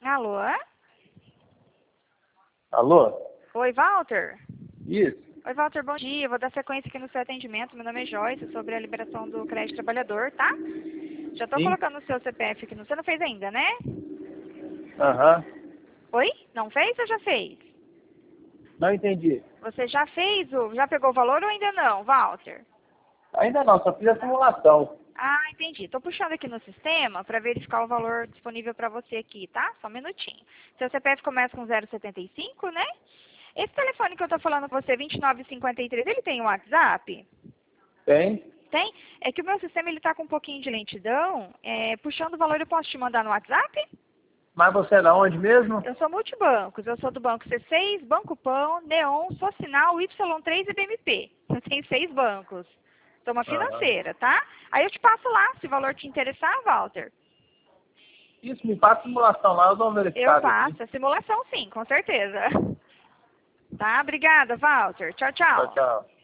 Alô? Alô? Oi, Walter? Isso. Oi, Walter, bom dia. Eu vou dar sequência aqui no seu atendimento. Meu nome é Joyce, sobre a liberação do crédito trabalhador, tá? Já tô Sim. colocando o seu CPF aqui. Você não fez ainda, né? Aham. Oi? Não fez ou já fez? Não entendi. Você já fez já pegou o valor ou ainda não, Walter? Ainda não, só fiz a simulação. Ah, entendi. Tô puxando aqui no sistema para verificar o valor disponível para você aqui, tá? Só um minutinho. Seu CPF começa com 075, né? Esse telefone que eu tô falando com você, 2953, ele tem um WhatsApp? Tem? Tem? É que o meu sistema ele tá com um pouquinho de lentidão. Puxando o valor, eu posso te mandar no WhatsApp? Mas você é da onde mesmo? Eu sou multibancos. Eu sou do Banco C6, Banco Pão, Neon, Socinal, Y3 e BMP. Eu tenho 6 bancos. Sou uma Aham. financeira, tá? Aí eu te passo lá, se o valor te interessar, Walter. Isso, me passa a simulação lá, eu dou uma Eu verificada aqui. faço. A simulação, sim, com certeza. Tá? Obrigada, Walter. Tchau, Tchau, tchau. tchau.